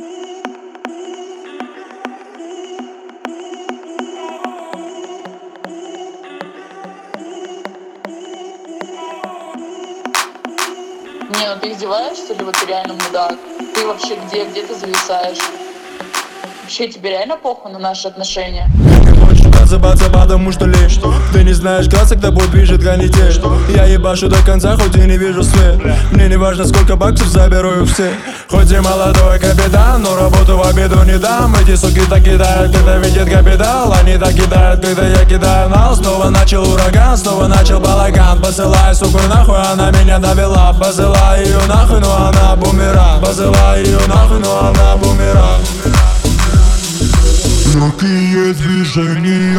Не, ну ты издеваешься, или вот ты реально мудак? Ты вообще где ты зависаешь? Вообще тебе реально похуй на наши отношения? Забаться, потому что лишь ты не знаешь красок, тобой движет канитель. Я ебашу до конца, хоть и не вижу свет. Мне не важно, сколько баксов, заберу их все. Хоть и молодой капитан, но работу в обиду не дам. Эти суки так кидают, когда видят капитал. Они так кидают, когда я кидаю нал. Снова начал ураган, снова начал балаган. Посылаю суку нахуй, она меня довела. Посылаю ее нахуй, но она бумеранг. Посылаю ее нахуй, но она бумеранг. Легкие движения,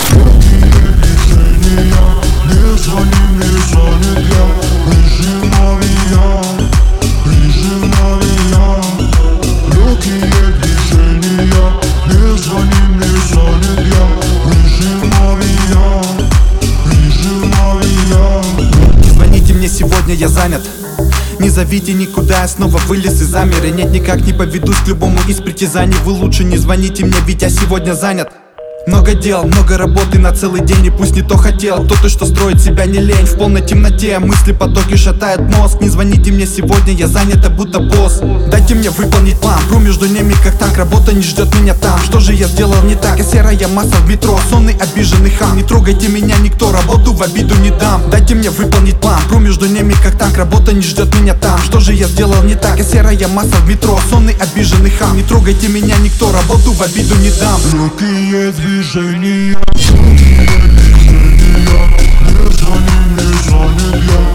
не звони, не звонит я. Режим авиа, режим авиа. Легкие движения, не звони, не звонит я. Режим авиа, режим авиа. Звоните мне сегодня, я занят. Не зовите никуда, я снова вылез и замер. И нет, никак не поведусь к любому из притязаний. Вы лучше не звоните мне, ведь я сегодня занят. Много дел, много работы на целый день. И пусть не то хотел, кто ты, что строит себя не лень. В полной темноте мысли потоки шатает мозг. Не звоните мне сегодня, я занят, будто босс. Дайте мне выполнить план, пру между ними как танк. Работа не ждет меня там, что же я сделал не так? Я серая масса в метро, сонный обиженный хам. Не трогайте меня никто, работу в обиду не дам. Дайте мне выполнить план, пру между ними как танк. Работа не ждет меня там, что же я сделал не так? Я серая масса в метро, сонный обиженный хам. Не трогайте меня никто, работу в обиду не дам. Легкие движения, не звони, не звонит я.